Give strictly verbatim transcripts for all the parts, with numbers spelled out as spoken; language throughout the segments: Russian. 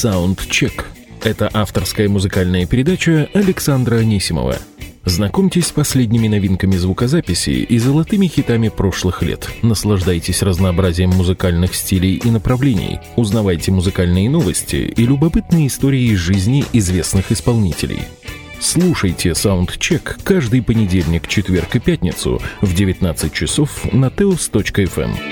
Soundcheck. Это авторская музыкальная передача Александра Анисимова. Знакомьтесь с последними новинками звукозаписи и золотыми хитами прошлых лет. Наслаждайтесь разнообразием музыкальных стилей и направлений. Узнавайте музыкальные новости и любопытные истории из жизни известных исполнителей. Слушайте Soundcheck каждый понедельник, четверг и пятницу в девятнадцать часов на теос точка эф эм.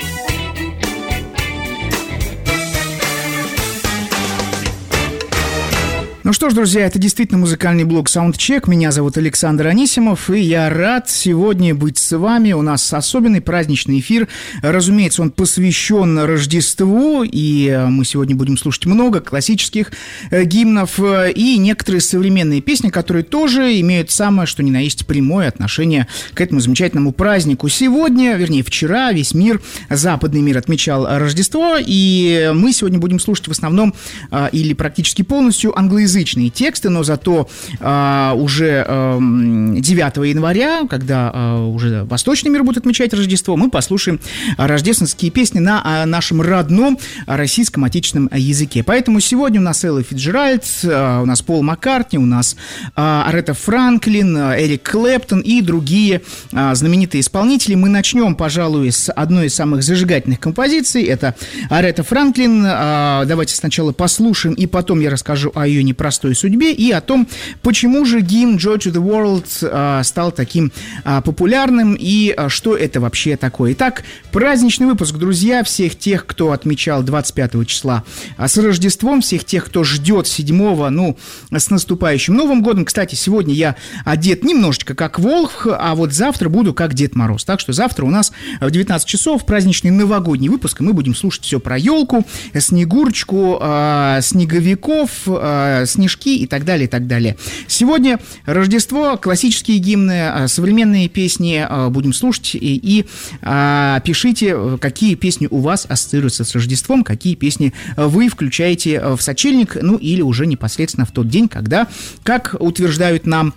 Ну что ж, друзья, это действительно музыкальный блог Soundcheck. Меня зовут Александр Анисимов, и я рад сегодня быть с вами. У нас особенный праздничный эфир. Разумеется, он посвящен Рождеству, и мы сегодня будем слушать много классических гимнов и некоторые современные песни, которые тоже имеют самое, что ни на есть, прямое отношение к этому замечательному празднику. Сегодня, вернее, вчера весь мир, западный мир отмечал Рождество, и мы сегодня будем слушать в основном или практически полностью англоязычные тексты, но зато э, уже э, девятого января, когда э, уже восточный мир будет отмечать Рождество, мы послушаем рождественские песни на э, нашем родном российском отечественном языке. Поэтому сегодня у нас Элла Фицджеральд, э, у нас Пол Маккартни, у нас э, Аретта Франклин, э, Эрик Клэптон и другие э, знаменитые исполнители. Мы начнем, пожалуй, с одной из самых зажигательных композиций. Это Аретта Франклин. Э, давайте сначала послушаем, и потом я расскажу о ее непростой простой судьбе и о том, почему же гимн Joy to the World а, стал таким а, популярным и а, что это вообще такое. Итак, праздничный выпуск, друзья, всех тех, кто отмечал двадцать пятого числа а, с Рождеством, всех тех, кто ждет седьмого, ну, с наступающим Новым годом. Кстати, сегодня я одет немножечко как Волх, а вот завтра буду как Дед Мороз. Так что завтра у нас в девятнадцать часов праздничный новогодний выпуск, и мы будем слушать все про елку, Снегурочку, а, снеговиков, а, снежки и так далее, и так далее. Сегодня Рождество, классические гимны, современные песни будем слушать, и, и а, пишите, какие песни у вас ассоциируются с Рождеством, какие песни вы включаете в сочельник, ну или уже непосредственно в тот день, когда, как утверждают нам,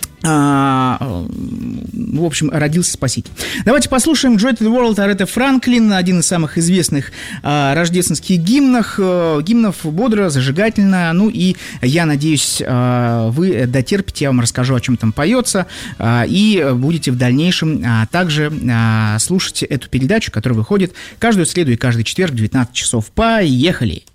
А, в общем, родился Спаситель. Давайте послушаем Joy to the World Аретта Франклин, один из самых известных а, рождественских гимнов, а, гимнов бодро, зажигательно, ну и я надеюсь, а, вы дотерпите, я вам расскажу, о чем там поется, а, и будете в дальнейшем а, также а, слушать эту передачу, которая выходит каждую среду и каждый четверг в девятнадцать часов. Поехали!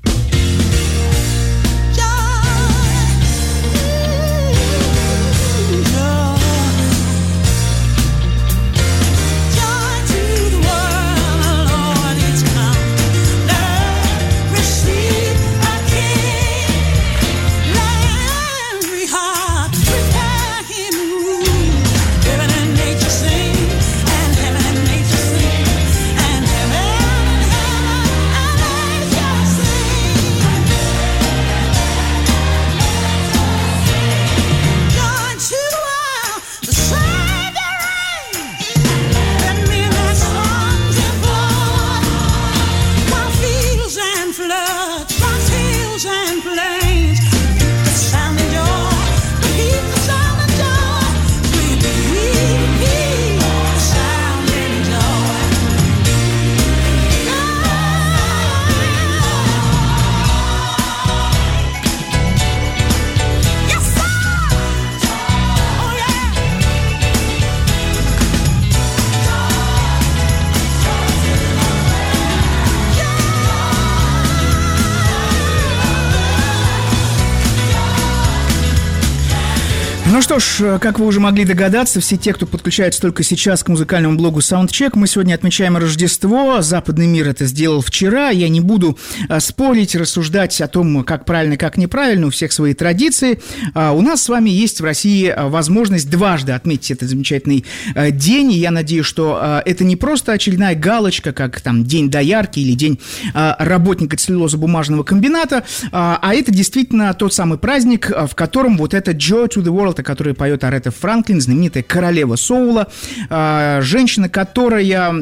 Ну что ж, как вы уже могли догадаться, все те, кто подключается только сейчас к музыкальному блогу Soundcheck, мы сегодня отмечаем Рождество. Западный мир это сделал вчера. Я не буду а, спорить, рассуждать о том, как правильно, как неправильно, у всех свои традиции. А, у нас с вами есть в России возможность дважды отметить этот замечательный а, день. И я надеюсь, что а, это не просто очередная галочка, как там День доярки или День а, работника целлюлозно-бумажного комбината, а, а это действительно тот самый праздник, в котором вот это Joy to the World, о которой поет Аретта Франклин, знаменитая королева соула, женщина, которая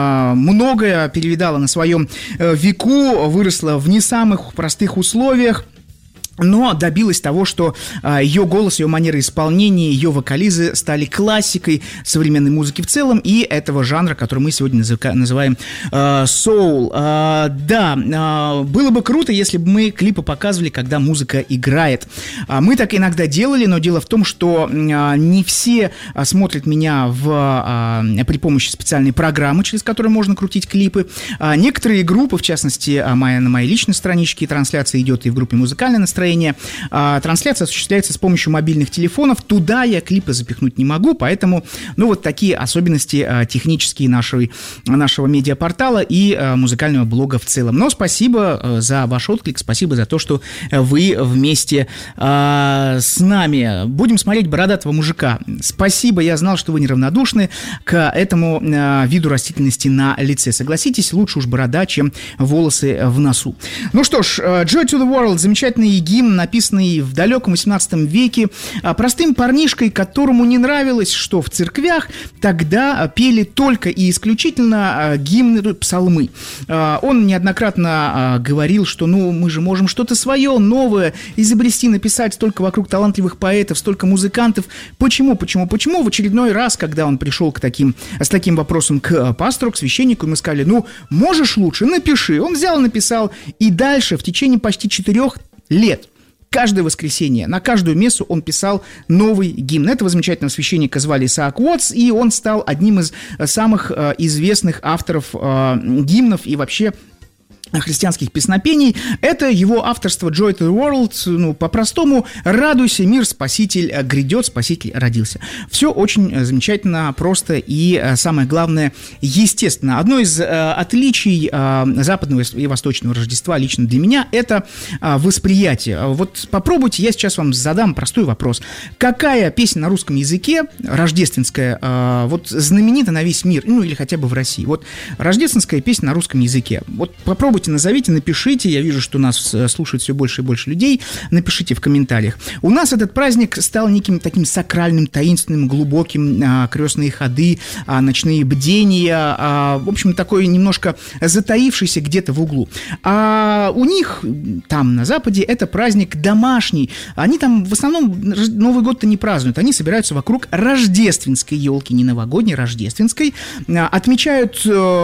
многое перевидала на своем веку, выросла в не самых простых условиях, но добилась того, что а, ее голос, ее манера исполнения, ее вокализы стали классикой современной музыки в целом и этого жанра, который мы сегодня назыка- называем а, соул. А, да, а, было бы круто, если бы мы клипы показывали, когда музыка играет. А, мы так иногда делали, но дело в том, что а, не все а, смотрят меня в, а, при помощи специальной программы, через которую можно крутить клипы. А, некоторые группы, в частности, а, моя, на моей личной страничке трансляция идет и в группе «Музыкальное настроение». А, трансляция осуществляется с помощью мобильных телефонов. Туда я клипы запихнуть не могу, поэтому, ну, вот такие особенности а, технические нашей, нашего медиапортала и а, музыкального блога в целом. Но спасибо а, за ваш отклик, спасибо за то, что вы вместе а, с нами. Будем смотреть «Бородатого мужика». Спасибо, я знал, что вы неравнодушны к этому а, виду растительности на лице. Согласитесь, лучше уж борода, чем волосы в носу. Ну что ж, «Joy to the World» — замечательный гимн, написанный в далеком восемнадцатом веке простым парнишкой, которому не нравилось, что в церквях тогда пели только и исключительно гимны, псалмы. Он неоднократно говорил, что ну мы же можем что-то свое, новое изобрести, написать, столько вокруг талантливых поэтов, столько музыкантов. Почему, почему, почему? В очередной раз, когда он пришел к таким, с таким вопросом к пастору, к священнику, ему сказали, ну можешь лучше, напиши. Он взял, написал, и дальше в течение почти четырех лет каждое воскресенье, на каждую мессу он писал новый гимн. Этого замечательного священника звали Исаак Уотс, и он стал одним из самых э, известных авторов э, гимнов и вообще христианских песнопений. Это его авторство «Joy to the World», ну, по-простому «Радуйся, мир, Спаситель грядет, Спаситель родился». Все очень замечательно, просто и, самое главное, естественно. Одно из э, отличий э, западного и восточного Рождества лично для меня – это э, восприятие. Вот попробуйте, я сейчас вам задам простой вопрос. Какая песня на русском языке, рождественская, э, вот знаменита на весь мир, ну или хотя бы в России? Вот рождественская песня на русском языке. Вот попробуйте, назовите, напишите, я вижу, что нас слушает все больше и больше людей, напишите в комментариях. У нас этот праздник стал неким таким сакральным, таинственным, глубоким, а, крестные ходы, а, ночные бдения, а, в общем, такой немножко затаившийся где-то в углу. А у них, там, на Западе, это праздник домашний. Они там в основном Новый год-то не празднуют, они собираются вокруг рождественской елки, не новогодней, рождественской, а, отмечают,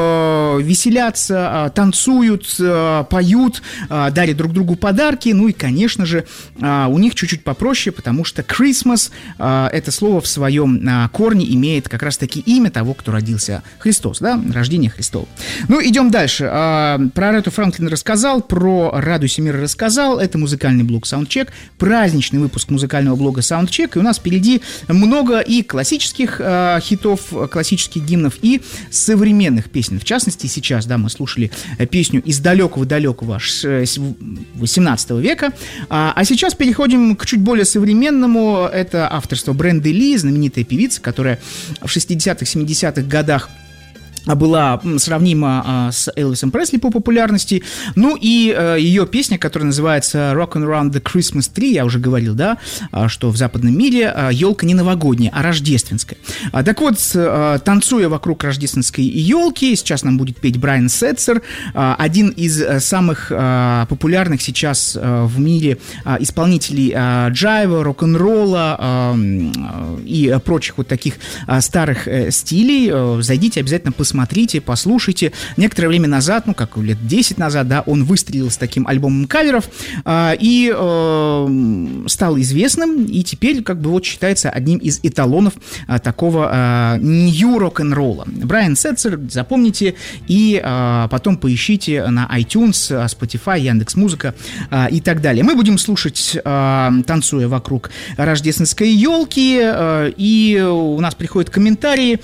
э, веселятся, танцуют, поют, дарят друг другу подарки, ну и, конечно же, у них чуть-чуть попроще, потому что Christmas, это слово в своем корне имеет как раз-таки имя того, кто родился, Христос, да, рождение Христово. Ну, идем дальше. Про Арету Франклин рассказал, про «Радуйся, мир» рассказал, это музыкальный блог Soundcheck, праздничный выпуск музыкального блога Soundcheck, и у нас впереди много и классических хитов, классических гимнов, и современных песен. В частности, сейчас, да, мы слушали песню из далекого-далекого восемнадцатого века. А, а сейчас переходим к чуть более современному. Это авторство Бренды Ли, знаменитая певица, которая в шестидесятых, семидесятых годах была сравнима а, с Элвисом Пресли по популярности. Ну и а, ее песня, которая называется «Rockin' Around the Christmas Tree», я уже говорил, да, а, что в западном мире а, елка не новогодняя, а рождественская. А, так вот, а, танцуя вокруг рождественской елки, сейчас нам будет петь Брайан Сетцер, а, один из а, самых а, популярных сейчас а, в мире а, исполнителей а, джайва, рок-н-ролла а, и прочих вот таких а, старых а, стилей. А, зайдите обязательно, посмотрите. Смотрите, послушайте. Некоторое время назад, ну, как лет десять назад, да, он выстрелил с таким альбомом каверов э, и э, стал известным, и теперь, как бы, вот считается одним из эталонов э, такого э, нью рок-н-ролла. Брайан Сетцер, запомните, и э, потом поищите на iTunes, Spotify, Яндекс.Музыка э, и так далее. Мы будем слушать э, «Танцуя вокруг рождественской елки», э, и у нас приходят комментарии.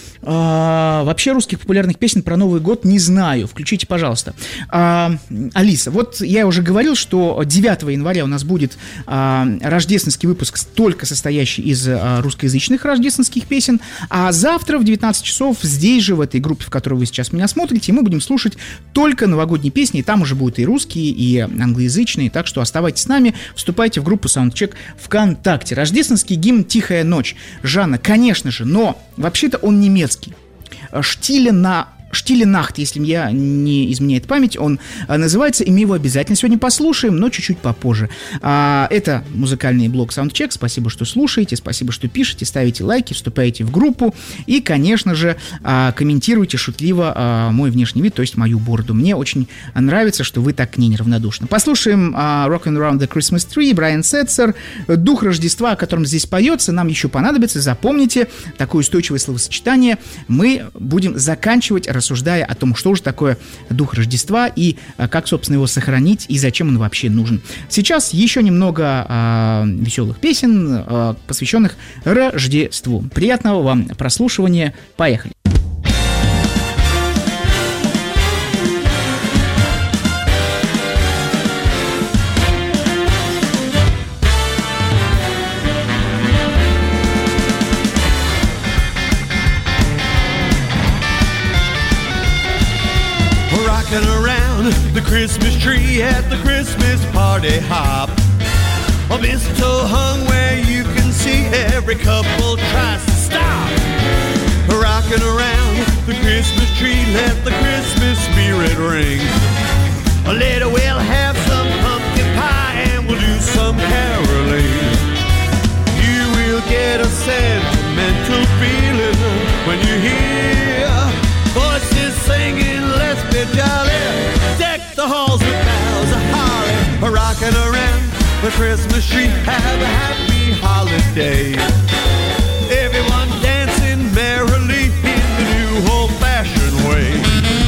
А, вообще русских популярных песен про Новый год не знаю. Включите, пожалуйста. А, Алиса, вот я уже говорил, что девятого января у нас будет а, рождественский выпуск, только состоящий из а, русскоязычных рождественских песен. А завтра в девятнадцать часов здесь же, в этой группе, в которой вы сейчас меня смотрите, мы будем слушать только новогодние песни. И там уже будут и русские, и англоязычные. Так что оставайтесь с нами, вступайте в группу Soundcheck ВКонтакте. Рождественский гимн «Тихая ночь». Жанна, конечно же, но вообще-то он немецкий. Штиля на Stille Nacht, если я не изменяет память, он называется, и мы его обязательно сегодня послушаем, но чуть-чуть попозже. Это музыкальный блог Soundcheck. Спасибо, что слушаете, спасибо, что пишете, ставите лайки, вступаете в группу и, конечно же, комментируйте шутливо мой внешний вид, то есть мою бороду. Мне очень нравится, что вы так к ней неравнодушны. Послушаем Rockin' Around the Christmas Tree, Брайан Сетцер, дух Рождества, о котором здесь поется, нам еще понадобится. Запомните такое устойчивое словосочетание. Мы будем заканчивать, рассуждая о том, что же такое дух Рождества и как, собственно, его сохранить и зачем он вообще нужен. Сейчас еще немного э, веселых песен, э, посвященных Рождеству. Приятного вам прослушивания. Поехали! Around the Christmas tree at the Christmas party hop. A mistletoe hung where you can see every couple tries to stop. Rocking around the Christmas tree, let the Christmas spirit ring. Later we'll have some pumpkin pie and we'll do some caroling. You will get a sentimental feeling when you hear voices singing, let's be jolly. Deck the halls with boughs of holly. Rocking around the Christmas tree, have a happy holiday. Everyone dancing merrily in the new old-fashioned way.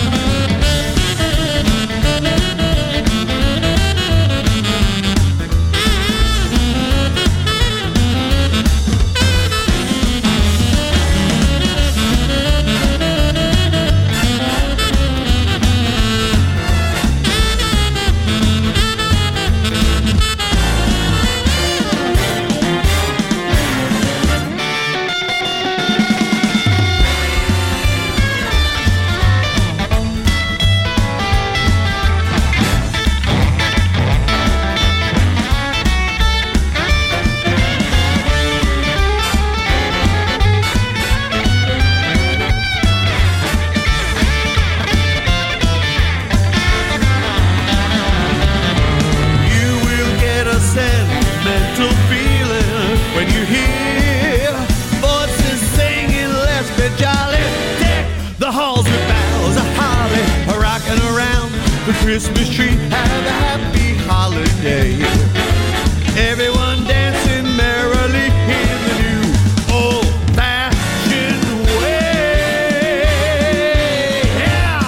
Christmas tree, have a happy holiday. Everyone dancing merrily in the new old-fashioned way. Yeah!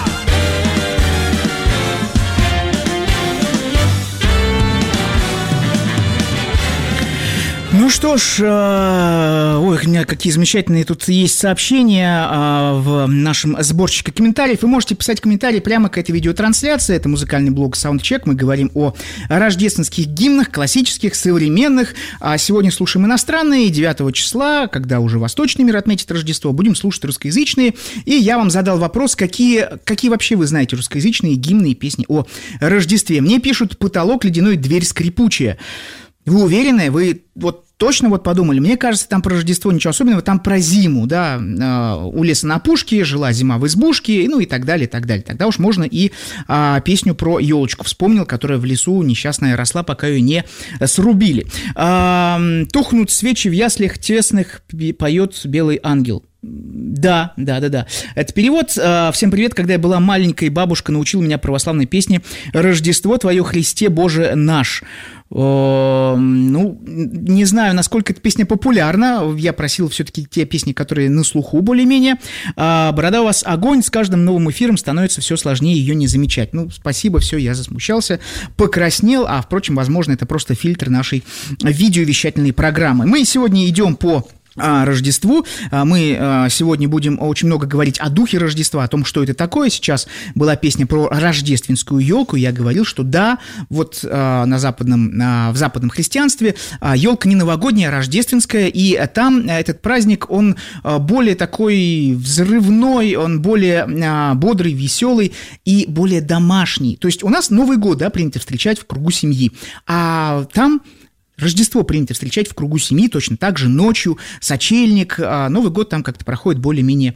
Ну что ж, э, ой, у меня какие замечательные тут есть сообщения э, в нашем сборщике комментариев. Вы можете писать комментарии прямо к этой видеотрансляции. Это музыкальный блог Soundcheck. Мы говорим о рождественских гимнах, классических, современных. А сегодня слушаем иностранные. девятого числа, когда уже восточный мир отметит Рождество, будем слушать русскоязычные. И я вам задал вопрос, какие, какие вообще вы знаете русскоязычные гимны и песни о Рождестве. Мне пишут: потолок ледяной, дверь скрипучая. Вы уверены? Вы вот точно вот подумали? Мне кажется, там про Рождество ничего особенного, там про зиму, да, э, у леса на пушке, жила зима в избушке, ну и так далее, и так далее. Тогда уж можно и э, песню про елочку вспомнил, которая в лесу несчастная росла, пока ее не срубили. Э, тухнут свечи в яслях тесных, поет белый ангел. Да, да, да, да. Это перевод. Всем привет. Когда я была маленькой, бабушка научила меня православной песне «Рождество Твое, Христе Боже наш». Ну, не знаю, насколько эта песня популярна. Я просил все-таки те песни, которые на слуху более-менее. «Борода у вас огонь», с каждым новым эфиром становится все сложнее ее не замечать. Ну, спасибо, все, я засмущался, покраснел, а, впрочем, возможно, это просто фильтр нашей видеовещательной программы. Мы сегодня идем по Рождеству. Мы сегодня будем очень много говорить о духе Рождества, о том, что это такое. Сейчас была песня про рождественскую елку. Я говорил, что да, вот на западном, в западном христианстве елка не новогодняя, а рождественская, и там этот праздник, он более такой взрывной, он более бодрый, веселый и более домашний. То есть у нас Новый год, да, принято встречать в кругу семьи, а там Рождество принято встречать в кругу семьи, точно так же ночью, сочельник, а Новый год там как-то проходит более-менее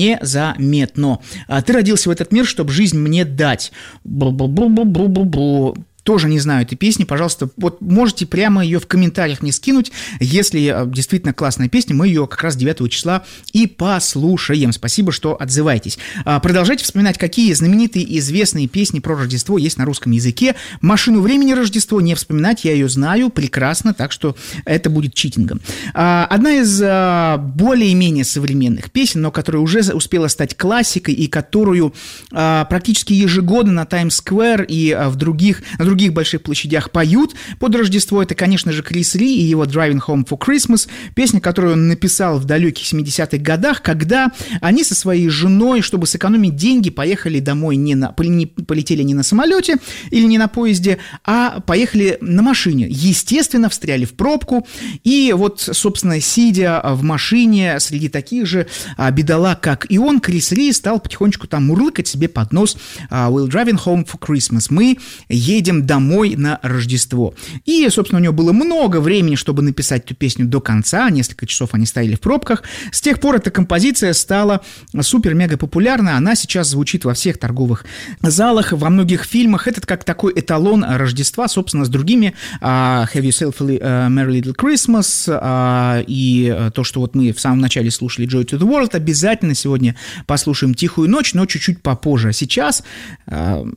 незаметно. А ты родился в этот мир, чтобы жизнь мне дать. Бу-бу-бу-бу-бу-бу-бу. Тоже не знаю этой песни, пожалуйста, вот можете прямо ее в комментариях мне скинуть, если действительно классная песня, мы ее как раз девятого числа и послушаем. Спасибо, что отзываетесь. Продолжайте вспоминать, какие знаменитые известные песни про Рождество есть на русском языке. «Машину времени» Рождество не вспоминать, я ее знаю прекрасно, так что это будет читингом. Одна из более-менее современных песен, но которая уже успела стать классикой и которую практически ежегодно на Таймс-сквер и в других, на других больших площадях поют под Рождество, это, конечно же, Крис Ри и его «Driving Home for Christmas», песня, которую он написал в далеких семидесятых годах, когда они со своей женой, чтобы сэкономить деньги, поехали домой, не на, не, полетели не на самолете или не на поезде, а поехали на машине. Естественно, встряли в пробку, и вот, собственно, сидя в машине среди таких же а, бедолаг, как и он, Крис Ри стал потихонечку там мурлыкать себе под нос а, «We're driving home for Christmas», мы едем домой на Рождество. И, собственно, у него было много времени, чтобы написать эту песню до конца, несколько часов они стояли в пробках. С тех пор эта композиция стала супер-мега популярна, она сейчас звучит во всех торговых залах, во многих фильмах, это как такой эталон Рождества, собственно, с другими uh, Have Yourself a Merry Little Christmas uh, и то, что вот мы в самом начале слушали Joy to the World, обязательно сегодня послушаем «Тихую ночь», но чуть-чуть попозже. А сейчас uh,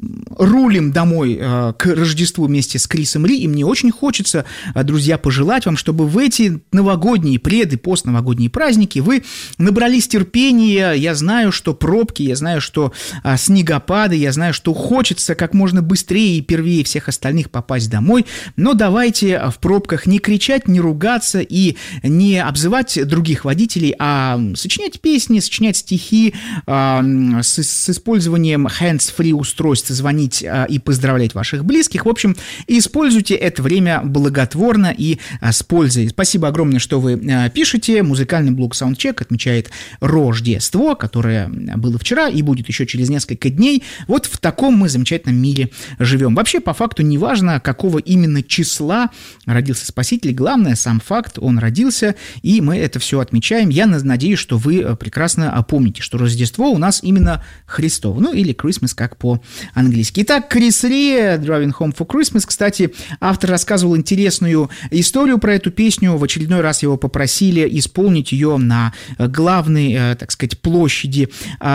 рулим домой к Рождеству вместе с Крисом Ри, и мне очень хочется, друзья, пожелать вам, чтобы в эти новогодние, пред- и постновогодние праздники вы набрались терпения. Я знаю, что пробки, я знаю, что а, снегопады, я знаю, что хочется как можно быстрее и первее всех остальных попасть домой, но давайте в пробках не кричать, не ругаться и не обзывать других водителей, а сочинять песни, сочинять стихи, а, с, с использованием hands-free устройств, звонить а, и поздравлять ваших близких. В общем, используйте это время благотворно и а, с пользой. Спасибо огромное, что вы а, пишете. Музыкальный блог Soundcheck отмечает Рождество, которое было вчера и будет еще через несколько дней. Вот в таком мы замечательном мире живем. Вообще, по факту, неважно, какого именно числа родился Спаситель. Главное, сам факт, он родился, и мы это все отмечаем. Я надеюсь, что вы прекрасно помните, что Рождество у нас именно Христово. Ну, или Christmas, как по-английски. Итак, Крис Ри, «Driving Home for Christmas». Кстати, автор рассказывал интересную историю про эту песню. В очередной раз его попросили исполнить ее на главной, так сказать, площади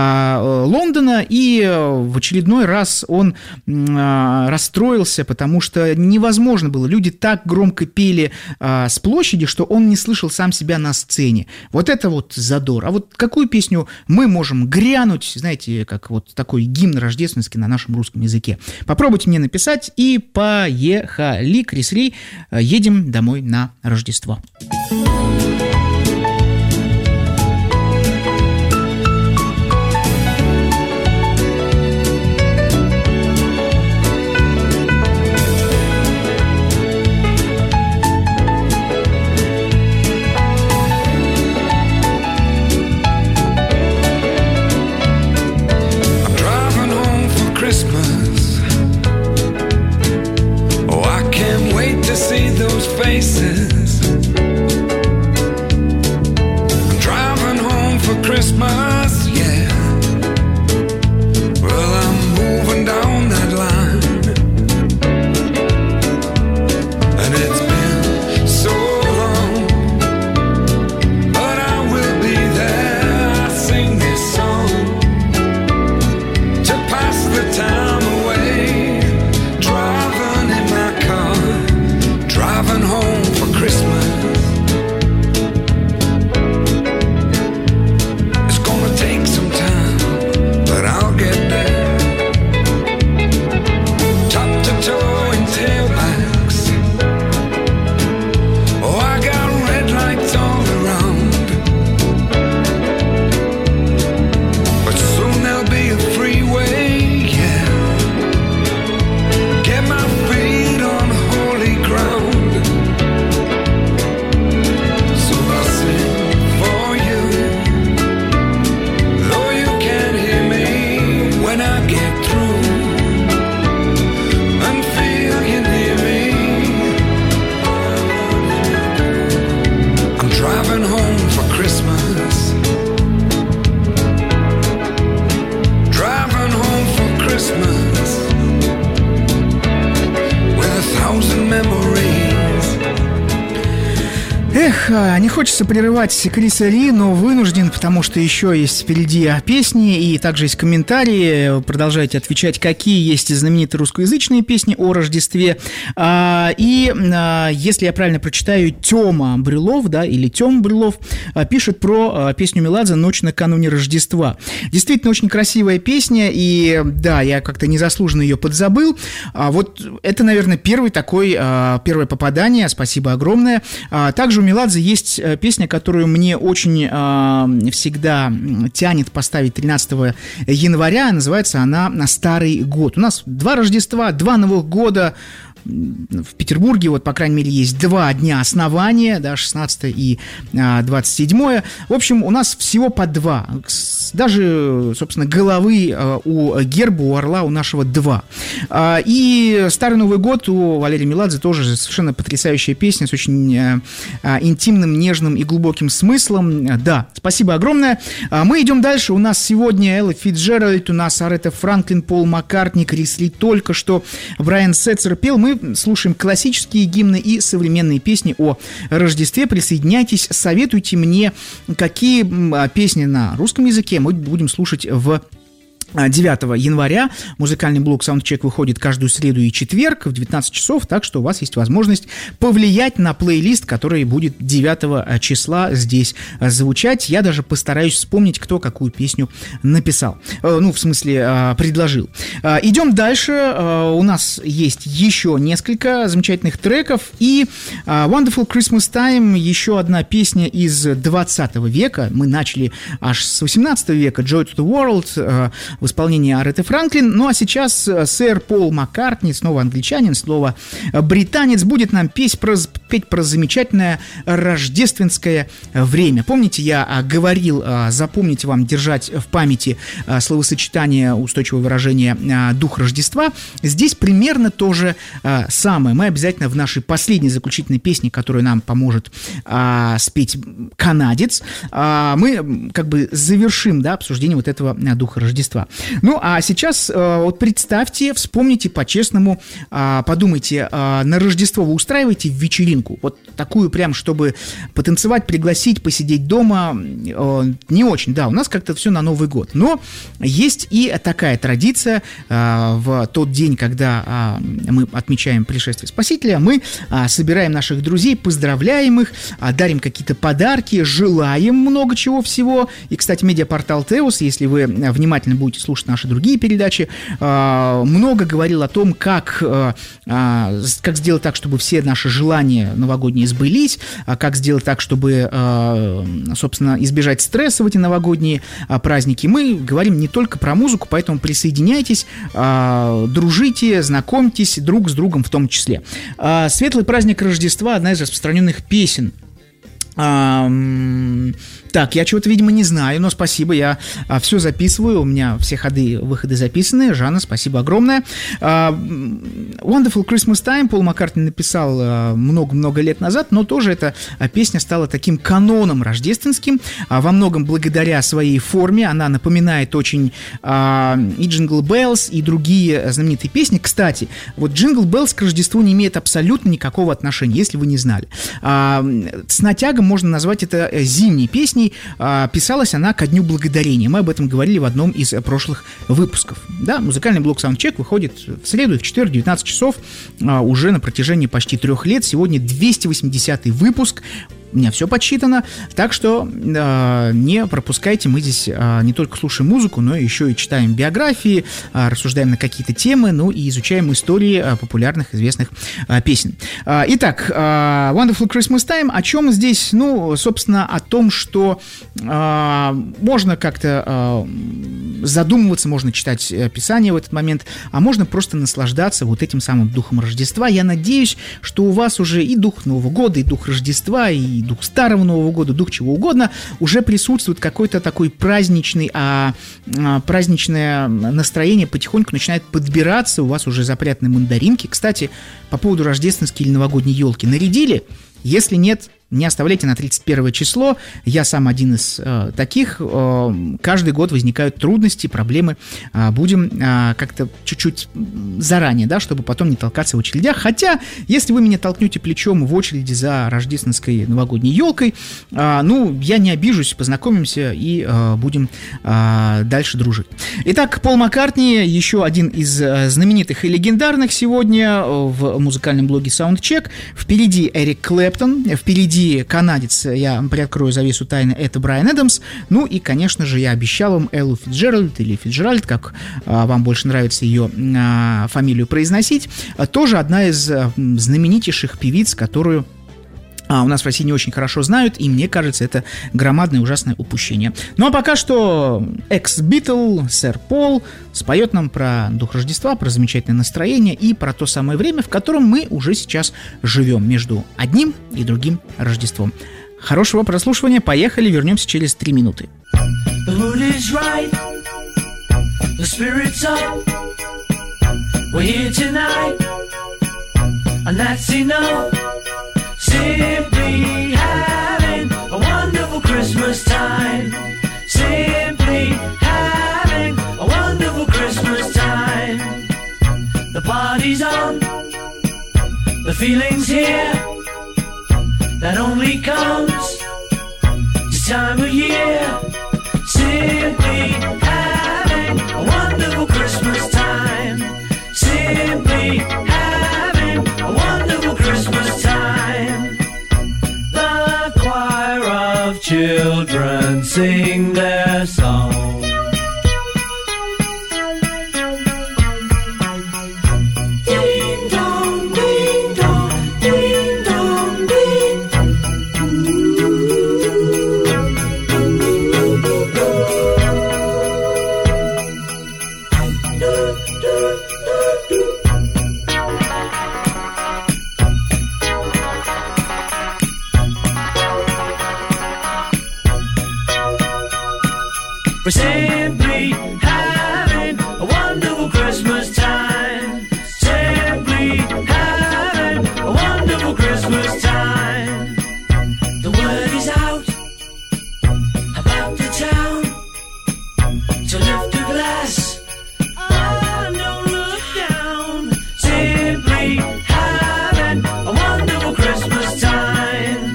Лондона, и в очередной раз он расстроился, потому что невозможно было. Люди так громко пели с площади, что он не слышал сам себя на сцене. Вот это вот задор. А вот какую песню мы можем грянуть, знаете, как вот такой гимн рождественский на нашем русском языке? Попробуйте мне написать, и поехали. Крис Ри, едем домой на Рождество. Faces Эх, не хочется прерывать Криса Ли, но вынужден, потому что еще есть впереди песни и также есть комментарии. Продолжайте отвечать, какие есть знаменитые русскоязычные песни о Рождестве. И если я правильно прочитаю, Тёма Брюлов, да, или Тём Брюлов пишет про песню Меладзе «Ночь накануне Рождества». Действительно очень красивая песня, и да, я как-то незаслуженно ее подзабыл. Вот это, наверное, первый такой, первое попадание, спасибо огромное. Также у Меладзе есть песня, которую мне очень э, всегда тянет поставить тринадцатого января. Называется она «На Старый год». У нас два Рождества, два Новых года. В Петербурге, вот, по крайней мере, есть два дня основания, да, шестнадцатое и а, двадцать седьмое. В общем, у нас всего по два. Даже, собственно, головы а, у герба, у орла у нашего два. А, и Старый Новый год у Валерия Меладзе тоже совершенно потрясающая песня с очень а, а, интимным, нежным и глубоким смыслом. Да, спасибо огромное. А, мы идем дальше. У нас сегодня Элла Фицджеральд, у нас Арета Франклин, Пол Маккартни, Крис Ли только что, Брайан Сетцер пел. Мы слушаем классические гимны и современные песни о Рождестве. Присоединяйтесь, советуйте мне, какие песни на русском языке мы будем слушать в девятого января. Музыкальный блок Soundcheck выходит каждую среду и четверг в девятнадцать часов, так что у вас есть возможность повлиять на плейлист, который будет девятого числа здесь звучать. Я даже постараюсь вспомнить, кто какую песню написал. Ну, в смысле, предложил. Идем дальше. У нас есть еще несколько замечательных треков. И Wonderful Christmas Time, еще одна песня из двадцатого века. Мы начали аж с восемнадцатого века. Joy to the World в исполнении Ареты Франклин. Ну а сейчас сэр Пол Маккартни, снова англичанин, снова британец, будет нам петь про, петь про замечательное рождественское время. Помните, я говорил, запомните вам, держать в памяти словосочетание, устойчивое выражение «дух Рождества». Здесь примерно то же самое. Мы обязательно в нашей последней заключительной песне, которая нам поможет спеть канадец, мы как бы завершим, да, обсуждение вот этого духа Рождества. Ну, а сейчас э, вот представьте, вспомните по-честному, э, подумайте, э, на Рождество вы устраиваете вечеринку, вот такую прям, чтобы потанцевать, пригласить, посидеть дома, э, не очень, да, у нас как-то все на Новый год, но есть и такая традиция, э, в тот день, когда э, мы отмечаем пришествие Спасителя, мы э, собираем наших друзей, поздравляем их, э, дарим какие-то подарки, желаем много чего всего, и, кстати, медиапортал Теос, если вы внимательно будете слушать наши другие передачи, много говорил о том, как, как сделать так, чтобы все наши желания новогодние сбылись, как сделать так, чтобы, собственно, избежать стресса в эти новогодние праздники. Мы говорим не только про музыку, поэтому присоединяйтесь, дружите, знакомьтесь друг с другом в том числе. «Светлый праздник Рождества» — одна из распространенных песен. Так, я чего-то, видимо, не знаю, но спасибо, я а, все записываю, у меня все ходы, выходы записаны. Жанна, спасибо огромное. А, Wonderful Christmas Time Пол Маккартни написал а, много-много лет назад, но тоже эта а, песня стала таким каноном рождественским, а, во многом благодаря своей форме. Она напоминает очень а, и Jingle Bells, и другие знаменитые песни. Кстати, вот Jingle Bells к Рождеству не имеет абсолютно никакого отношения, если вы не знали. А, с натягом можно назвать это зимней песней. Писалась она ко Дню Благодарения. Мы об этом говорили в одном из прошлых выпусков. Да, музыкальный блок Soundcheck выходит в среду и в четверг, девятнадцать часов, уже на протяжении почти трех лет. Сегодня двести восьмидесятый выпуск. У меня все подсчитано, так что э, не пропускайте, мы здесь э, не только слушаем музыку, но еще и читаем биографии, э, рассуждаем на какие-то темы, ну и изучаем истории э, популярных, известных э, песен. Э, итак, э, Wonderful Christmas Time, о чем здесь? Ну, собственно, о том, что э, можно как-то э, задумываться, можно читать Писание в этот момент, а можно просто наслаждаться вот этим самым духом Рождества. Я надеюсь, что у вас уже и дух Нового года, и дух Рождества, и дух Старого Нового года, дух чего угодно, уже присутствует какой-то такой праздничный, а, а, праздничное настроение потихоньку начинает подбираться, у вас уже запрятаны мандаринки. Кстати, по поводу рождественской или новогодней елки, нарядили? Если нет, не оставляйте на тридцать первое число. Я сам один из э, таких. Э, каждый год возникают трудности, проблемы. Э, будем э, как-то чуть-чуть заранее, да, чтобы потом не толкаться в очередях. Хотя, если вы меня толкнете плечом в очереди за рождественской новогодней елкой, э, ну, я не обижусь, познакомимся и э, будем э, дальше дружить. Итак, Пол Маккартни, еще один из э, знаменитых и легендарных сегодня в музыкальном блоге Soundcheck. Впереди Эрик Клэптон, впереди канадец, я приоткрою завесу тайны, это Брайан Эдамс. Ну и, конечно же, я обещал вам Эллу Фицджеральд или Фицджеральд, как а, вам больше нравится ее а, фамилию произносить. А, тоже одна из а, знаменитейших певиц, которую А, у нас в России не очень хорошо знают, и мне кажется, это громадное ужасное упущение. Ну а пока что экс-Битл, сэр Пол, споет нам про дух Рождества, про замечательное настроение и про то самое время, в котором мы уже сейчас живем, между одним и другим Рождеством. Хорошего прослушивания, поехали, вернемся через три минуты. The mood is right, the spirit's up, we're here tonight, and that's enough. Simply having a wonderful Christmas time. Simply having a wonderful Christmas time. The party's on, the feeling's here. That only comes this time of year. Simply having a wonderful Christmas time. Simply having a wonderful Christmas time. The choir of children sing their song. Ding dong, ding dong, ding dong, ding. We're simply having a wonderful Christmas time. Simply having a wonderful Christmas time. The word is out about the town to lift a glass. Oh, don't look down. Simply having a wonderful Christmas time.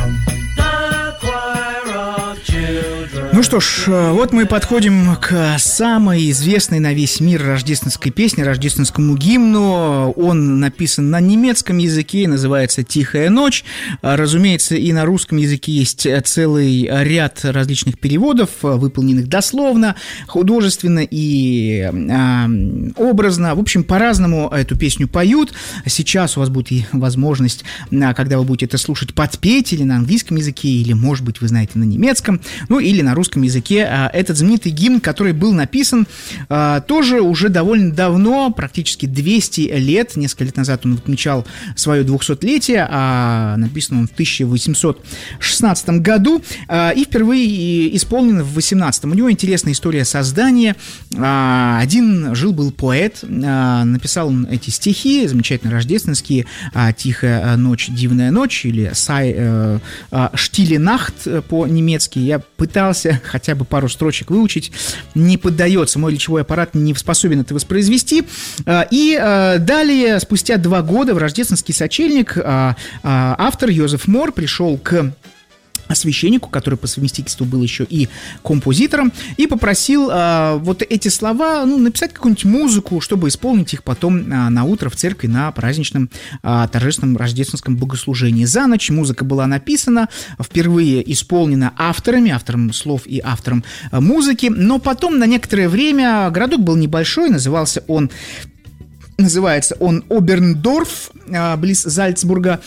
The choir of children. Ну что ж, вот мы подходим к самой известной на весь мир рождественской песне, рождественскому гимну. Он написан на немецком языке и называется «Тихая ночь». Разумеется, и на русском языке есть целый ряд различных переводов, выполненных дословно, художественно и э, образно. В общем, по-разному эту песню поют. Сейчас у вас будет и возможность, когда вы будете это слушать, подпеть или на английском языке, или, может быть, вы знаете, на немецком, ну или на русском языке. Этот знаменитый гимн, который был написан тоже уже довольно давно, практически двести лет, несколько лет назад он отмечал свое двухсотлетие, а написан он в тысяча восемьсот шестнадцатом году и впервые исполнен в восемнадцатом. У него интересная история создания. Один жил-был поэт, написал он эти стихи, замечательно рождественские, «Тихая ночь, дивная ночь» или «Sei stille Nacht» по-немецки. Я пытался хотя бы пару строчек выучить, не поддается, мой речевой аппарат не способен это воспроизвести. И далее, спустя два года, в рождественский сочельник автор Йозеф Мор пришел к священнику, который по совместительству был еще и композитором, и попросил э, вот эти слова, ну, написать какую-нибудь музыку, чтобы исполнить их потом э, на утро в церкви на праздничном э, торжественном рождественском богослужении. За ночь музыка была написана, впервые исполнена авторами, автором слов и автором э, музыки, но потом на некоторое время городок был небольшой, назывался он Называется он Оберндорф, близ Зальцбурга,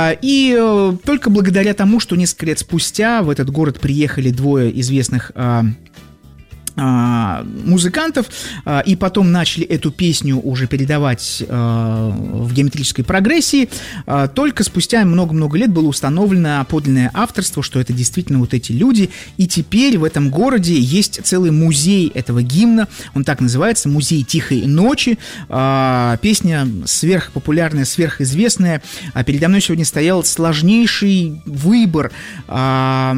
и только благодаря тому, что несколько лет спустя в этот город приехали двое известных музыкантов, и потом начали эту песню уже передавать в геометрической прогрессии. Только спустя много-много лет было установлено подлинное авторство, что это действительно вот эти люди, и теперь в этом городе есть целый музей этого гимна, он так называется, «Музей тихой ночи». Песня сверхпопулярная, сверхизвестная. Передо мной сегодня стоял сложнейший выбор в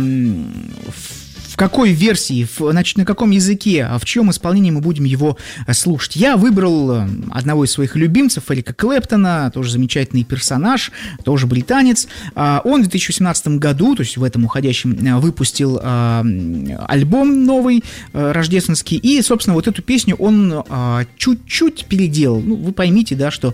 В какой версии, в, значит, на каком языке, в чьем исполнении мы будем его слушать. Я выбрал одного из своих любимцев, Эрика Клэптона, тоже замечательный персонаж, тоже британец. Он в две тысячи восемнадцатом году, то есть в этом уходящем, выпустил альбом новый, рождественский, и, собственно, вот эту песню он чуть-чуть переделал. Ну, вы поймите, да, что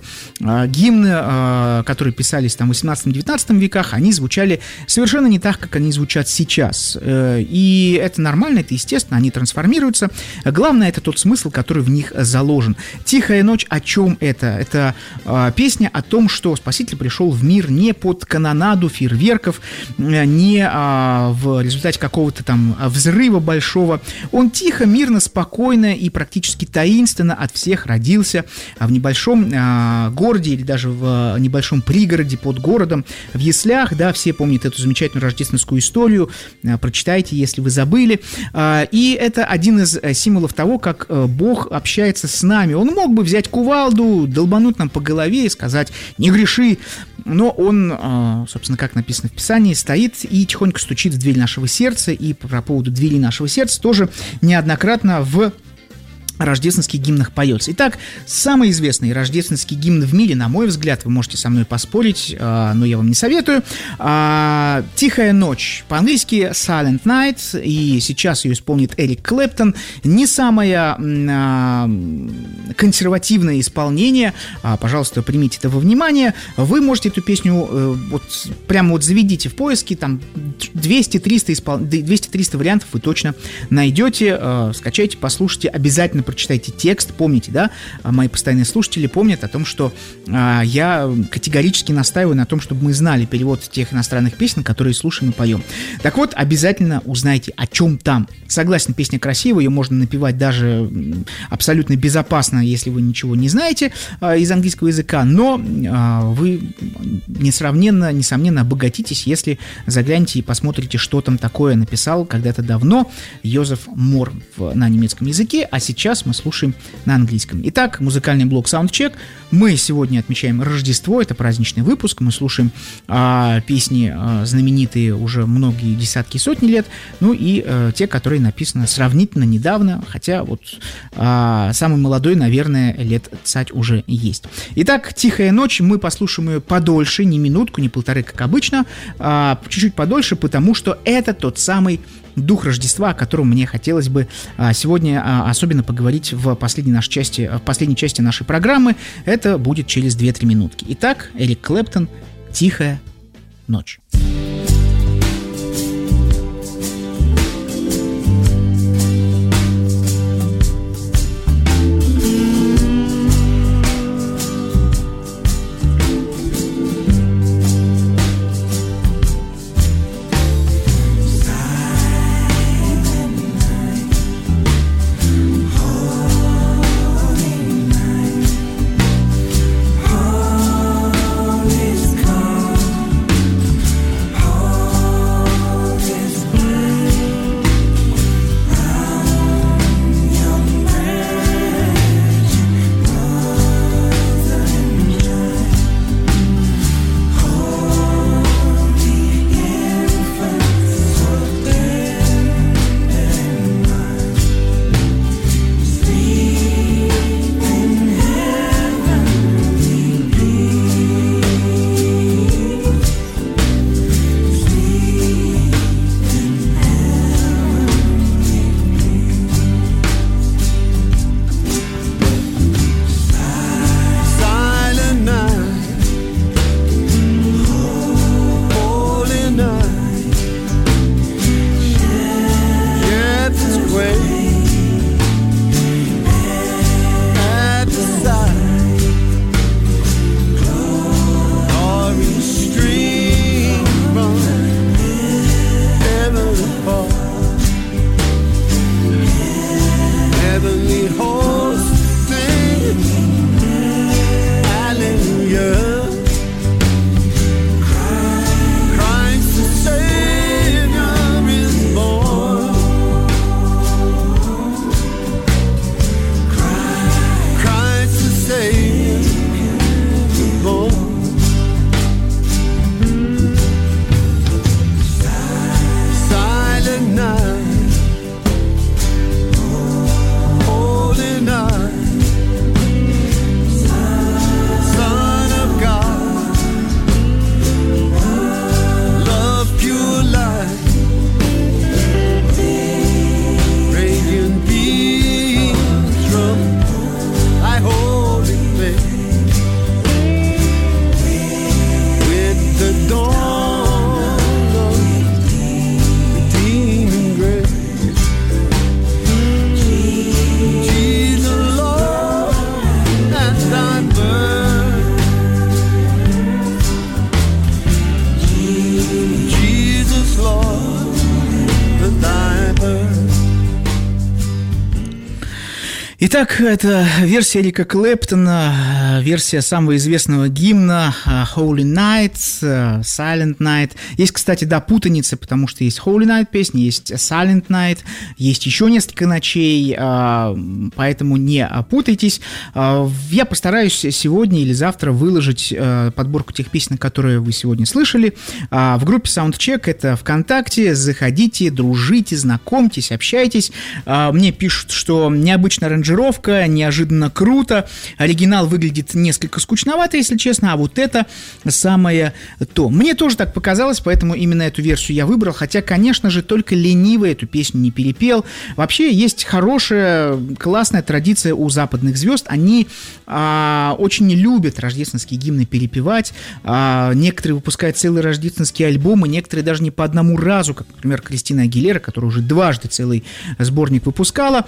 гимны, которые писались там в восемнадцатом-девятнадцатом веках, они звучали совершенно не так, как они звучат сейчас. И это нормально, это естественно, они трансформируются. Главное, это тот смысл, который в них заложен. «Тихая ночь» о чем это? Это э, песня о том, что Спаситель пришел в мир не под канонаду фейерверков, не э, в результате какого-то там взрыва большого. Он тихо, мирно, спокойно и практически таинственно от всех родился в небольшом э, городе или даже в небольшом пригороде под городом, в яслях, да, все помнят эту замечательную рождественскую историю, э, прочитайте, если вы забыли. И это один из символов того, как Бог общается с нами. Он мог бы взять кувалду, долбануть нам по голове и сказать «не греши», но он, собственно, как написано в Писании, стоит и тихонько стучит в дверь нашего сердца, и по поводу двери нашего сердца тоже неоднократно в рождественских гимнах поется. Итак, самый известный рождественский гимн в мире, на мой взгляд, вы можете со мной поспорить, но я вам не советую. «Тихая ночь», по-английски «Silent Night», и сейчас ее исполнит Эрик Клэптон. Не самое консервативное исполнение, пожалуйста, примите это во внимание. Вы можете эту песню, вот, прямо вот заведите в поиске, там двести-триста испол... двести-триста вариантов вы точно найдете, скачайте, послушайте, обязательно прочитайте текст, помните, да, мои постоянные слушатели помнят о том, что а, я категорически настаиваю на том, чтобы мы знали перевод тех иностранных песен, которые слушаем и поем. Так вот, обязательно узнайте, о чем там. Согласен, песня красивая, ее можно напевать даже абсолютно безопасно, если вы ничего не знаете а, из английского языка, но а, вы несравненно, несомненно обогатитесь, если заглянете и посмотрите, что там такое написал когда-то давно Йозеф Мор в, на немецком языке, а сейчас мы слушаем на английском. Итак, музыкальный блок Soundcheck. Мы сегодня отмечаем Рождество, это праздничный выпуск. Мы слушаем а, песни а, знаменитые уже многие десятки, сотни лет, ну и а, те, которые написаны сравнительно недавно, хотя вот а, самый молодой, наверное, лет цать уже есть. Итак, «Тихая ночь», мы послушаем ее подольше, не минутку, не полторы, как обычно, а чуть-чуть подольше, потому что это тот самый дух Рождества, о котором мне хотелось бы а, сегодня а, особенно поговорить в последней, нашей части, в последней части нашей программы. Это будет через две-три минутки. Итак, Эрик Клэптон, «Тихая ночь». Итак, это версия Эрика Клэптона, версия самого известного гимна Holy Night, Silent Night. Есть, кстати, да, путаница, потому что есть Holy Night песня, есть Silent Night, есть еще несколько ночей, поэтому не путайтесь. Я постараюсь сегодня или завтра выложить подборку тех песен, которые вы сегодня слышали в группе Soundcheck, это ВКонтакте. Заходите, дружите, знакомьтесь, общайтесь. Мне пишут, что необычно аранжировка, неожиданно круто. Оригинал выглядит несколько скучновато, если честно, а вот это самое то. Мне тоже так показалось, поэтому именно эту версию я выбрал, хотя, конечно же, только ленивый эту песню не перепел. Вообще, есть хорошая, классная традиция у западных звезд. Они а, очень любят рождественские гимны перепевать. А, некоторые выпускают целые рождественские альбомы, некоторые даже не по одному разу, как, например, Кристина Агилера, которая уже дважды целый сборник выпускала.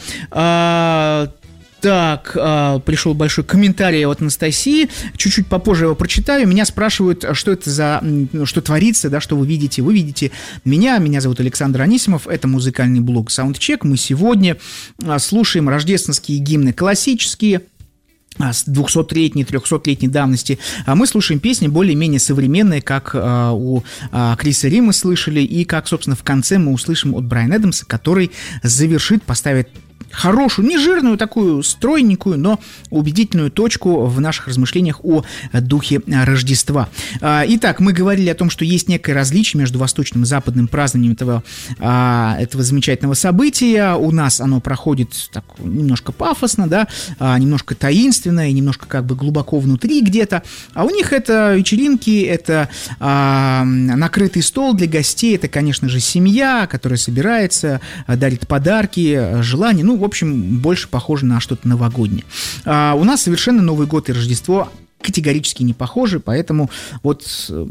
А, Так, э, пришел большой комментарий от Анастасии, чуть-чуть попозже его прочитаю. Меня спрашивают, что это за, что творится, да, что вы видите. Вы видите меня, меня зовут Александр Анисимов, это музыкальный блог Soundcheck. Мы сегодня слушаем рождественские гимны классические, с двухсотлетней, трехсотлетней давности. Мы слушаем песни более-менее современные, как э, у э, Криса Ри мы слышали, и как, собственно, в конце мы услышим от Брайана Эдамса, который завершит, поставит хорошую, не жирную, такую стройненькую, но убедительную точку в наших размышлениях о духе Рождества. Итак, мы говорили о том, что есть некое различие между восточным и западным празднованием этого, этого замечательного события. У нас оно проходит так, немножко пафосно, да, немножко таинственно и немножко как бы глубоко внутри где-то. А у них это вечеринки, это накрытый стол для гостей, это, конечно же, семья, которая собирается, дарит подарки, желания. Ну, в общем, больше похоже на что-то новогоднее. А у нас совершенно Новый год и Рождество категорически не похожи, поэтому вот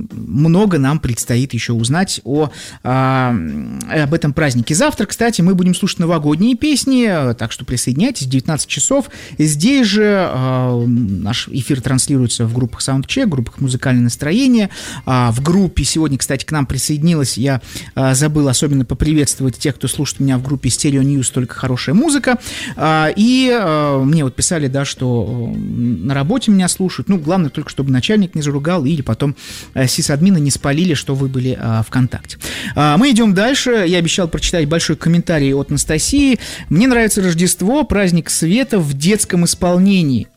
много нам предстоит еще узнать о, а, об этом празднике. Завтра, кстати, мы будем слушать новогодние песни, так что присоединяйтесь, девятнадцать часов. Здесь же а, наш эфир транслируется в группах Soundcheck, в группах «Музыкальное настроение». А, в группе сегодня, кстати, к нам присоединилась, я а, забыл особенно поприветствовать тех, кто слушает меня в группе Stereo News «Только хорошая музыка». А, и а, мне вот писали, да, что на работе меня слушают. Ну, главное только, чтобы начальник не заругал или потом э, сисадмины не спалили, что вы были э, ВКонтакте. А, мы идем дальше. Я обещал прочитать большой комментарий от Анастасии. Мне нравится Рождество, праздник света в детском исполнении.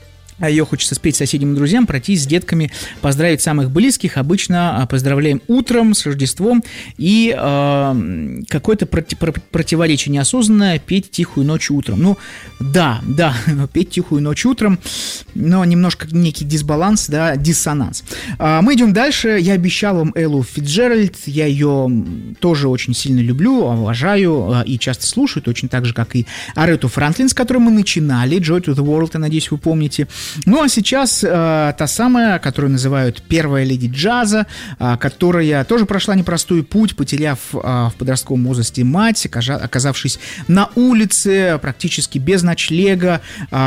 А ее хочется спеть соседям и друзьям, пройтись с детками, поздравить самых близких. Обычно поздравляем утром с Рождеством. И э, какое-то проти- противоречие неосознанное — петь «Тихую ночь утром». Ну, да, да, петь «Тихую ночь утром», но немножко некий дисбаланс, да, диссонанс. А, мы идем дальше. Я обещал вам Эллу Фицджеральд. Я ее тоже очень сильно люблю, уважаю и часто слушаю, точно так же, как и Арету Франклин, с которой мы начинали. «Joy to the World», я надеюсь, вы помните. Ну, а сейчас э, та самая, которую называют первая леди джаза, э, которая тоже прошла непростой путь, потеряв э, в подростковом возрасте мать, оказавшись на улице, практически без ночлега,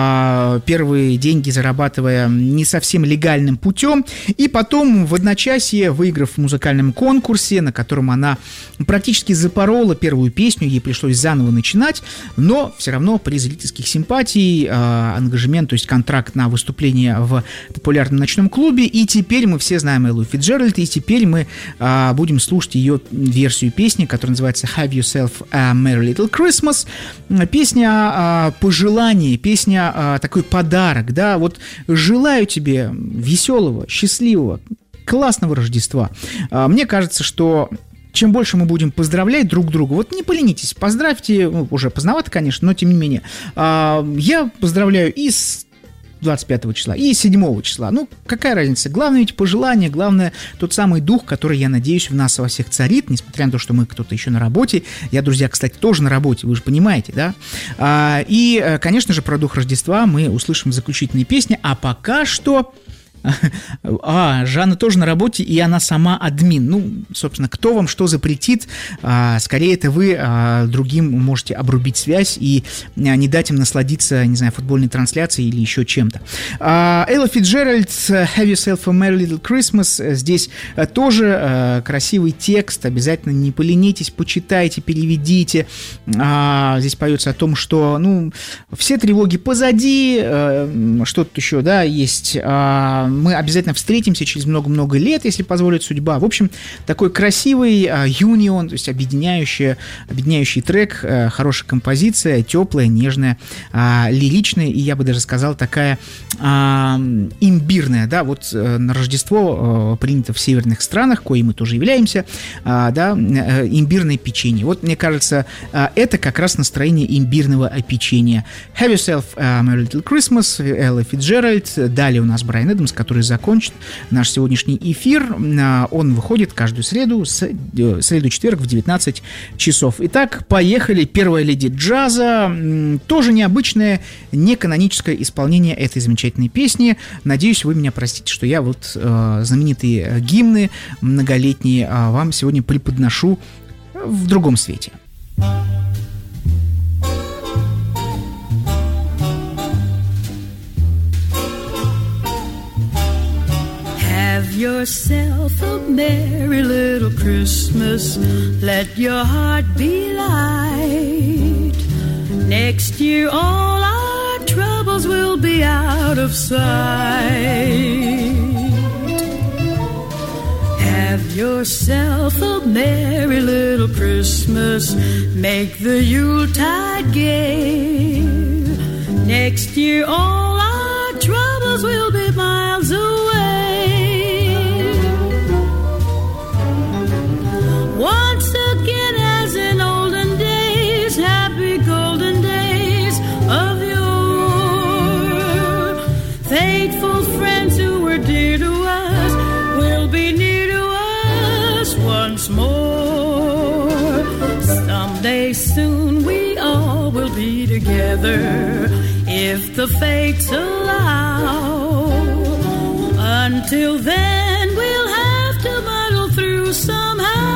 э, первые деньги зарабатывая не совсем легальным путем, и потом в одночасье, выиграв в музыкальном конкурсе, на котором она практически запорола первую песню, ей пришлось заново начинать, но все равно при зрительских симпатий, э, ангажемент, то есть контракт на выступление в популярном ночном клубе, и теперь мы все знаем Эллу Фицджеральд, и теперь мы а, будем слушать ее версию песни, которая называется Have Yourself a Merry Little Christmas. Песня а, пожелания, песня а, такой подарок, да, вот желаю тебе веселого, счастливого, классного Рождества. А, мне кажется, что чем больше мы будем поздравлять друг друга, вот не поленитесь, поздравьте, ну, уже поздновато, конечно, но тем не менее, а, я поздравляю и с двадцать пятого числа, и седьмого числа. Ну, какая разница? Главное ведь пожелание, главное тот самый дух, который, я надеюсь, в нас во всех царит, несмотря на то, что мы кто-то еще на работе. Я, друзья, кстати, тоже на работе, вы же понимаете, да? А, и, конечно же, про дух Рождества мы услышим в заключительной песне, а пока что А, Жанна тоже на работе, и она сама админ. Ну, собственно, кто вам что запретит? А, скорее, это вы а, другим можете обрубить связь и а, не дать им насладиться, не знаю, футбольной трансляцией или еще чем-то. А, Элла Фицджеральд, Have Yourself a Merry Little Christmas. Здесь а, тоже а, красивый текст. Обязательно не поленитесь, почитайте, переведите. А, здесь поется о том, что, ну, все тревоги позади, а, что тут еще, да, есть. А, мы обязательно встретимся через много-много лет, если позволит судьба. В общем, такой красивый юнион, то есть объединяющий, объединяющий трек, а, хорошая композиция, теплая, нежная, а, лиричная, и я бы даже сказал, такая а, имбирная, да, вот а, на Рождество а, принято в северных странах, кои мы тоже являемся, а, да, имбирное печенье. Вот, мне кажется, а, это как раз настроение имбирного печенья. Have Yourself a Merry Little Christmas, Элла Фицджеральд. Далее у нас Брайан Эдамс, который закончит наш сегодняшний эфир. Он выходит каждую среду, среду-четверг в девятнадцать часов. Итак, поехали. Первая леди джаза. Тоже необычное, неканоническое исполнение этой замечательной песни. Надеюсь, вы меня простите, что я вот э, знаменитые гимны многолетние э, вам сегодня преподношу в другом свете. Have yourself a merry little Christmas. Let your heart be light. Next year all our troubles will be out of sight. Have yourself a merry little Christmas. Make the Yuletide gay. Next year all our troubles will be miles away. Once again, as in olden days, happy golden days of yore, faithful friends who were dear to us will be near to us once more. Someday soon we all will be together, if the fates allow. Until then we'll have to muddle through somehow.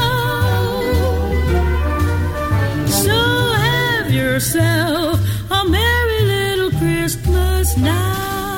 Yourself a merry little Christmas now.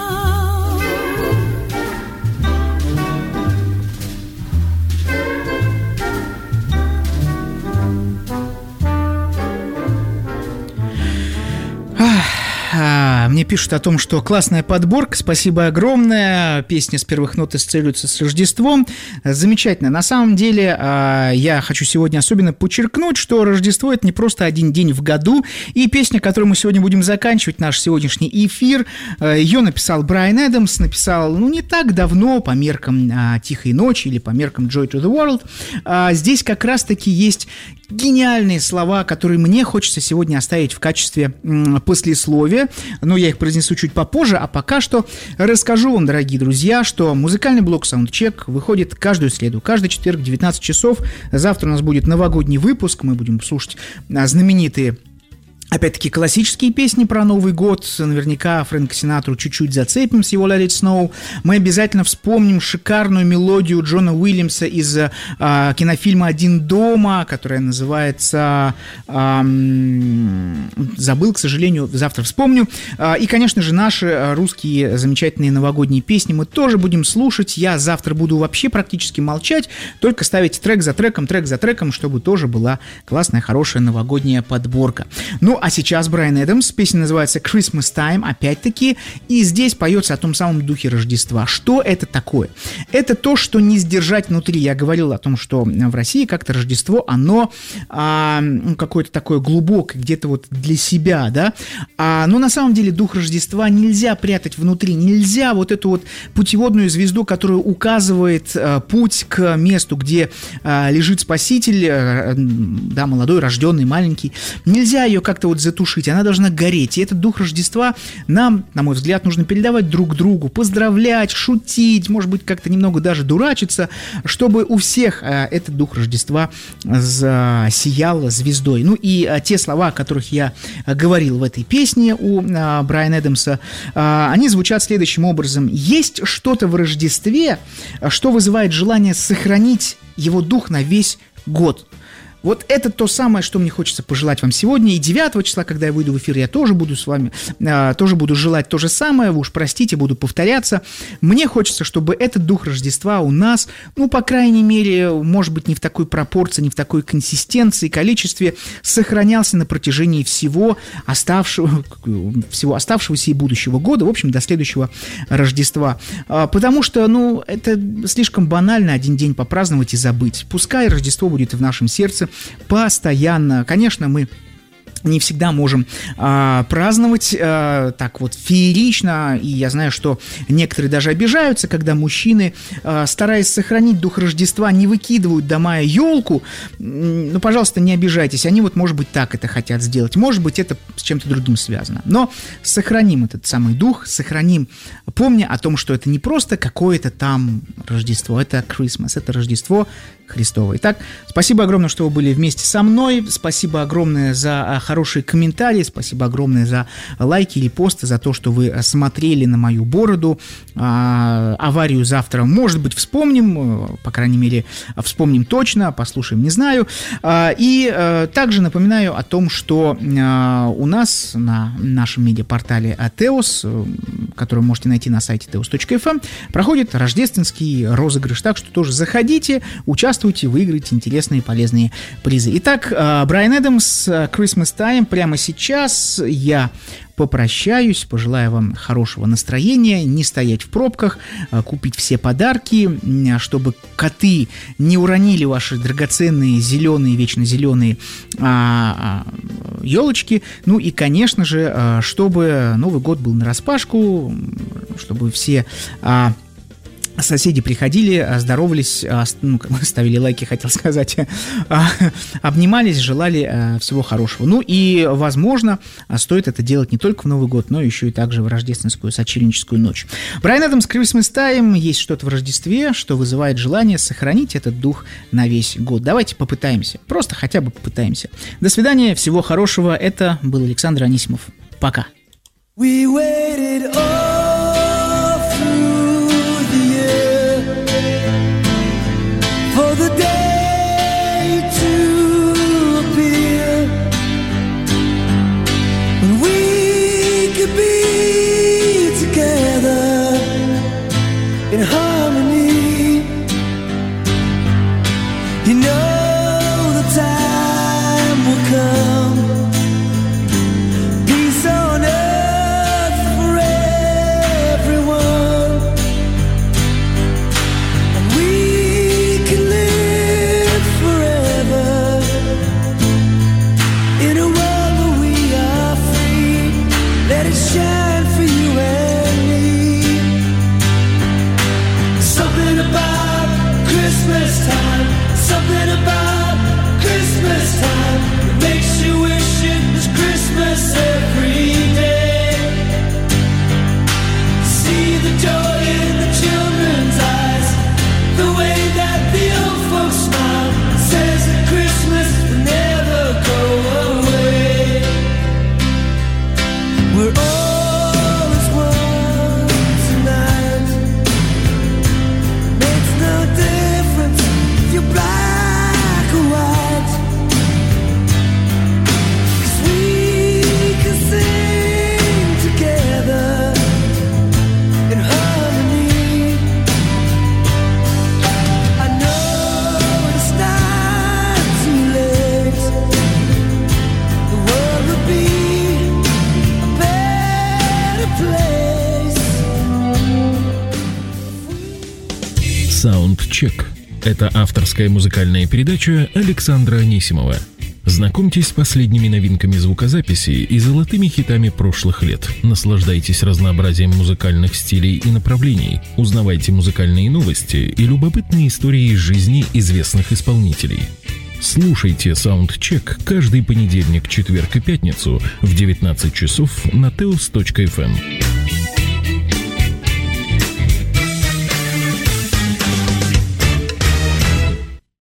Мне пишут о том, что классная подборка, спасибо огромное, песня с первых нот исцеливается с Рождеством, замечательно. На самом деле, я хочу сегодня особенно подчеркнуть, что Рождество – это не просто один день в году, и песня, которую мы сегодня будем заканчивать, наш сегодняшний эфир, ее написал Брайан Эдамс, написал, ну, не так давно, по меркам «Тихой ночи» или по меркам «Joy to the World». Здесь как раз-таки есть гениальные слова, которые мне хочется сегодня оставить в качестве м, послесловия, но я их произнесу чуть попозже, а пока что расскажу вам, дорогие друзья, что музыкальный блок Soundcheck выходит каждую среду, каждый четверг в девятнадцать часов. Завтра у нас будет новогодний выпуск, мы будем слушать а, знаменитые, опять-таки, классические песни про Новый год. Наверняка Фрэнка Синатру чуть-чуть зацепим с его Let It Snow. Мы обязательно вспомним шикарную мелодию Джона Уильямса из а, кинофильма «Один дома», которая называется... А, забыл, к сожалению, завтра вспомню. А, и, конечно же, наши русские замечательные новогодние песни мы тоже будем слушать. Я завтра буду вообще практически молчать, только ставить трек за треком, трек за треком, чтобы тоже была классная, хорошая новогодняя подборка. Ну, а сейчас Брайан Эдамс, песня называется Christmas Time, опять-таки, и здесь поется о том самом духе Рождества. Что это такое? Это то, что не сдержать внутри. Я говорил о том, что в России как-то Рождество, оно а, какое-то такое глубокое, где-то вот для себя, да, а, но на самом деле дух Рождества нельзя прятать внутри, нельзя вот эту вот путеводную звезду, которая указывает а, путь к месту, где а, лежит Спаситель, а, да, молодой, рожденный, маленький, нельзя ее как-то как-то вот затушить, она должна гореть. И этот дух Рождества нам, на мой взгляд, нужно передавать друг другу, поздравлять, шутить, может быть, как-то немного даже дурачиться, чтобы у всех а, этот дух Рождества засиял звездой. Ну и а, те слова, о которых я а, говорил в этой песне у а, Брайана Эдамса, а, они звучат следующим образом. Есть что-то в Рождестве, что вызывает желание сохранить его дух на весь год. Вот это то самое, что мне хочется пожелать вам сегодня. И девятого числа, когда я выйду в эфир, я тоже буду с вами, э, тоже буду желать то же самое. Вы уж простите, буду повторяться. Мне хочется, чтобы этот дух Рождества у нас, ну, по крайней мере, может быть, не в такой пропорции, не в такой консистенции, количестве, сохранялся на протяжении всего оставшего, всего оставшегося и будущего года, в общем, до следующего Рождества. Э, потому что, ну, это слишком банально один день попраздновать и забыть. Пускай Рождество будет и в нашем сердце постоянно. Конечно, мы не всегда можем а, праздновать а, так вот феерично, и я знаю, что некоторые даже обижаются, когда мужчины, а, стараясь сохранить дух Рождества, не выкидывают до мая елку. Ну, пожалуйста, не обижайтесь, они вот, может быть, так это хотят сделать, может быть, это с чем-то другим связано, но сохраним этот самый дух, сохраним, помня о том, что это не просто какое-то там Рождество, это Christmas, это Рождество Христово. Итак, спасибо огромное, что вы были вместе со мной, спасибо огромное за хорошие комментарии, спасибо огромное за лайки или посты, за то, что вы смотрели на мою бороду. А, аварию завтра, может быть, вспомним, по крайней мере, вспомним точно, послушаем, не знаю. А, и а, также напоминаю о том, что а, у нас на нашем медиапортале Теос, который вы можете найти на сайте теос точка эф эм, проходит рождественский розыгрыш, так что тоже заходите, участвуйте, выиграйте интересные полезные призы. Итак, Брайан Эдамс, Christmas Time. Прямо сейчас я попрощаюсь, пожелаю вам хорошего настроения, не стоять в пробках, купить все подарки, чтобы коты не уронили ваши драгоценные зеленые, вечно зеленые а, а, елочки. Ну и, конечно же, чтобы Новый год был нараспашку, чтобы все... А, соседи приходили, здоровались, ну, как бы ставили лайки, хотел сказать, обнимались, желали всего хорошего. Ну и, возможно, стоит это делать не только в Новый год, но еще и также в рождественскую сочельническую ночь. Брайан Эдамс, Christmas Time. Есть что-то в Рождестве, что вызывает желание сохранить этот дух на весь год. Давайте попытаемся, просто хотя бы попытаемся. До свидания, всего хорошего. Это был Александр Анисимов. Пока. We waited all through the year for the day to appear when we could be together in harmony. You know the time will come. Peace on earth for everyone, and we can live forever in a world where we are free. Let it shine for you and me. Something about Christmas time, something about Christmas time that makes you wish it was Christmas every day. See the joy in the children's eyes, the way that the old folks smile, says that Christmas will never go away. We're all as one tonight. Makes no difference if you're black or white, 'cause we can sing together in harmony. I know it's not too late. The world would be a better place. Саундчек. Это авторская музыкальная передача Александра Анисимова. Знакомьтесь с последними новинками звукозаписи и золотыми хитами прошлых лет. Наслаждайтесь разнообразием музыкальных стилей и направлений. Узнавайте музыкальные новости и любопытные истории из жизни известных исполнителей. Слушайте Soundcheck каждый понедельник, четверг и пятницу в девятнадцать часов на teos точка эф эм.